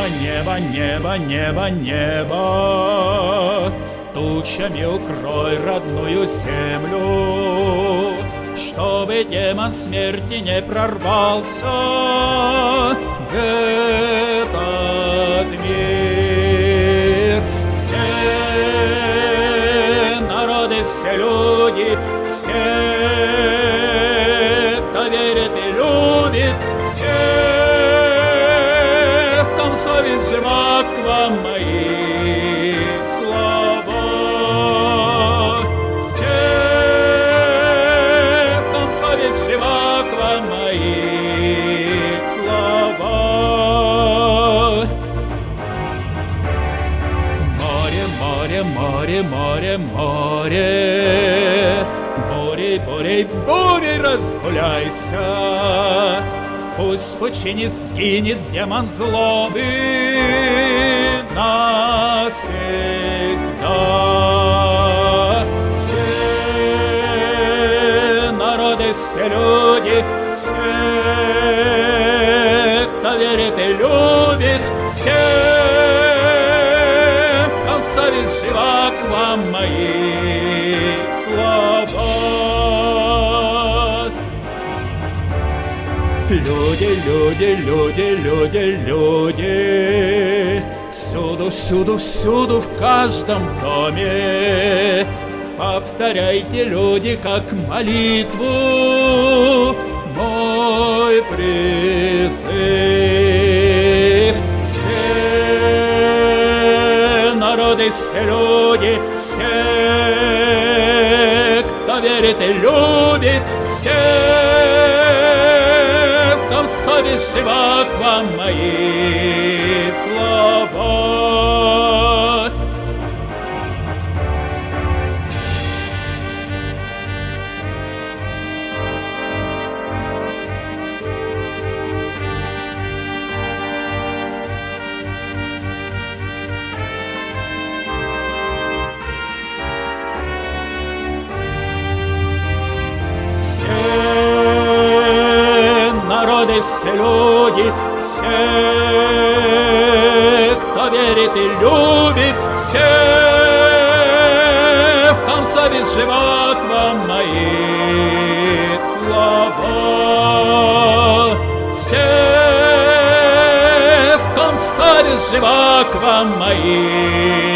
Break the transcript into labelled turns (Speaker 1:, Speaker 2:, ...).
Speaker 1: небо, небо, небо, небо, тучами укрой родную землю, чтобы демон смерти не прорвался в этот мир. Все народы, все люди, все, кто верит и любит, всех, ком совесть жива, к вам мои слова. Всех, ком совесть жива, к вам мои слова. Море, море, море, море, море, бурей, бурей, бурей разгуляйся. Пусть в пучине сгинет демон злобы навсегда. Все народы, все люди, все, кто верит и любит, всех, ком совесть жива, к вам мои слова. Люди, люди, люди, люди, люди, всюду, всюду, всюду, в каждом доме повторяйте, люди, как молитву мой призыв. Все народы, все люди, все, кто верит и любит, все, ком совесть жива, к вам мои слова. Народы, все люди, все, кто верит и любит, все, ком совесть жива, к вам мои слова. Все, ком совесть жива, к вам мои